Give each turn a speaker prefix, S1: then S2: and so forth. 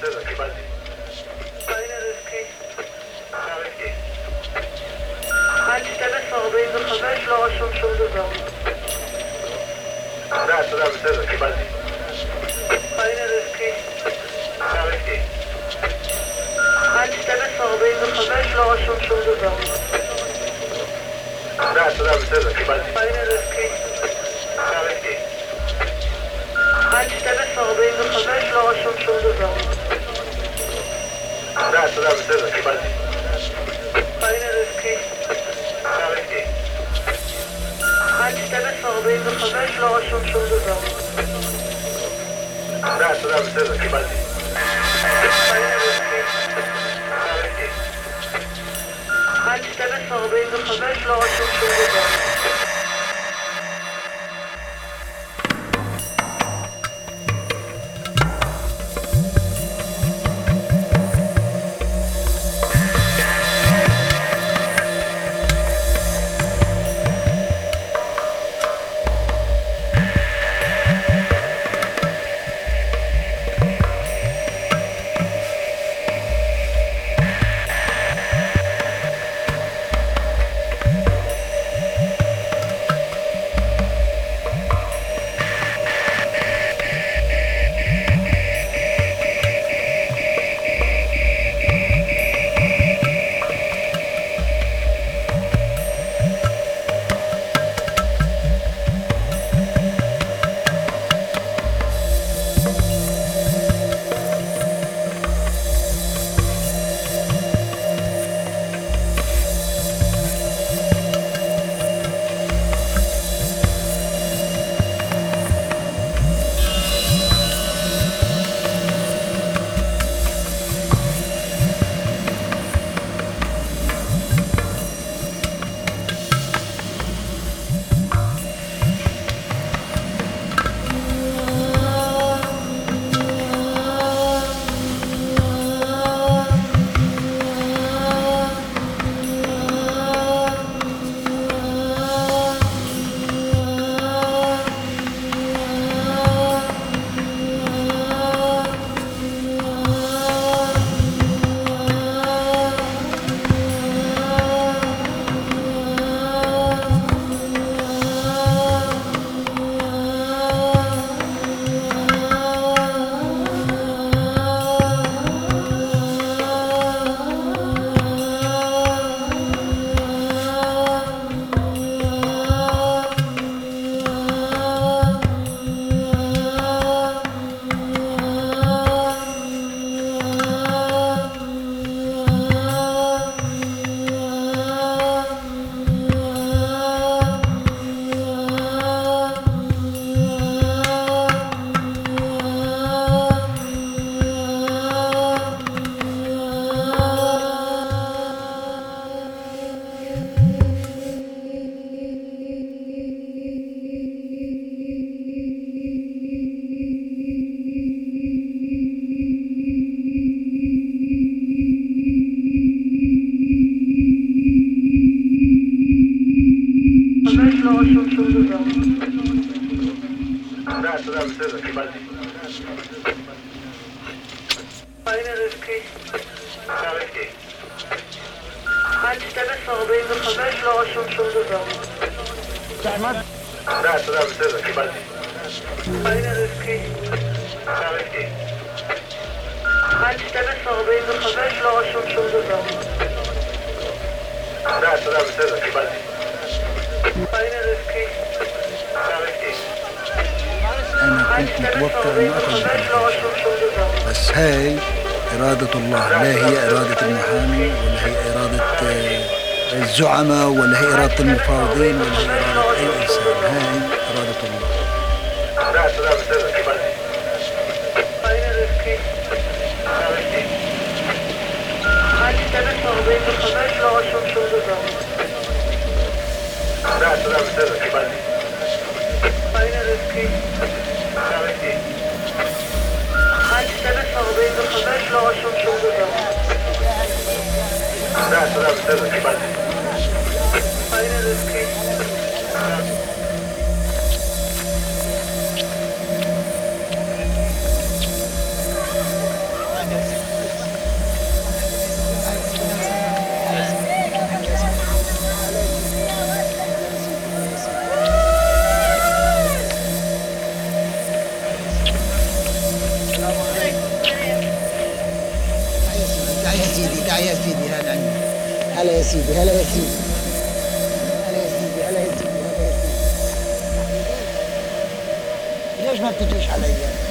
S1: בסדר, קיבלתי.
S2: הנה רבקי. 12:45 לא רשום שום דבר.
S1: תודה, בסדר, קיבלתי.
S2: הנה רבקי. 12:45 לא רשום שום דבר.
S1: תודה, בסדר, קיבלתי.
S2: הנה רבקי. 12:45 לא רשום שום דבר.
S1: תודה, בסדר, קיבלתי.
S2: הנה רבקי. 12:45 לא רשום שום דבר.
S1: תודה, בסדר, קיבלתי.
S2: הנה רבקי. 12:45 לא רשום שום דבר. לא רשום שום דבר.
S1: תודה, בסדר, קיבלתי.
S2: הנה רבקי. 12:45 לא רשום שום דבר.
S1: תודה, בסדר, קיבלתי.
S2: הנה רבקי. 12:45 לא רשום שום דבר.
S1: תודה, בסדר, קיבלתי.
S2: הנה رزقي
S3: أنا كنت متوقع ما أخذ بس هاي إرادة الله، لا هي إرادة المحامي ولا هي إرادة الزعماء ولا هي إرادة المفاوضين ولا هي إرادة أي إنسان، هاي إرادة الله.
S2: هاي رزقي 12:45 לא רשום שום דבר.
S1: תודה, בסדר, קיבלתי.
S2: הנה רבקי. 12:45 לא רשום שום דבר.
S1: תודה, בסדר, קיבלתי.
S2: הנה רבקי. 12:45
S4: سيدي، هلا يا سيدي، هلا يا سيدي، هلا يا سيدي، هلا يا سيدي. ليش ما بتجيش علي؟